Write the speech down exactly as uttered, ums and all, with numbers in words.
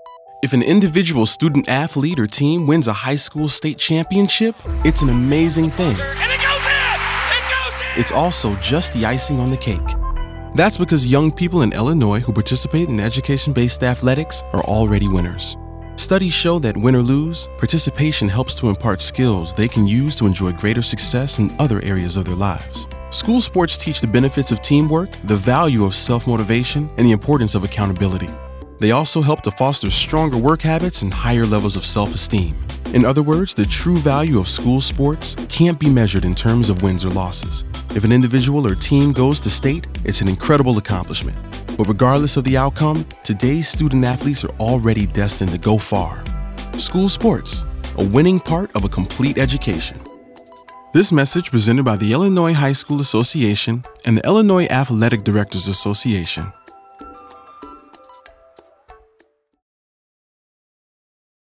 If an individual student athlete or team wins a high school state championship, it's an amazing thing. And it goes in! It goes in! It's also just the icing on the cake. That's because young people in Illinois who participate in education-based athletics are already winners. Studies show that win or lose, participation helps to impart skills they can use to enjoy greater success in other areas of their lives. School sports teach the benefits of teamwork, the value of self-motivation, and the importance of accountability. They also help to foster stronger work habits and higher levels of self-esteem. In other words, the true value of school sports can't be measured in terms of wins or losses. If an individual or team goes to state, it's an incredible accomplishment. But regardless of the outcome, today's student athletes are already destined to go far. School sports, a winning part of a complete education. This message presented by the Illinois High School Association and the Illinois Athletic Directors Association.